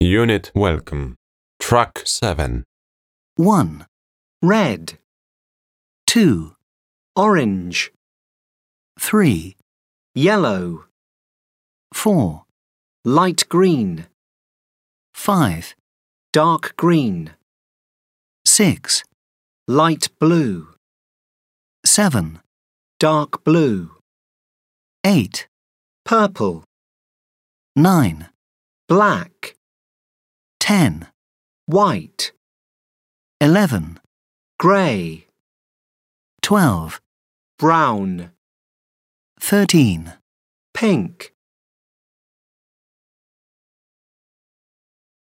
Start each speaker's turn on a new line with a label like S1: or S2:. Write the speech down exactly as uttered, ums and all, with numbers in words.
S1: Unit Welcome. Track seven.
S2: one.
S3: Red,
S2: two.
S3: orange,
S2: three.
S3: yellow,
S2: four.
S3: light green,
S2: five.
S3: dark green,
S2: six.
S3: light blue,
S2: seven.
S3: dark blue,
S2: eight.
S3: purple,
S2: nine.
S3: black,
S2: ten.
S3: white,
S2: eleven.
S3: grey,
S2: twelve.
S3: brown,
S2: thirteen.
S3: pink.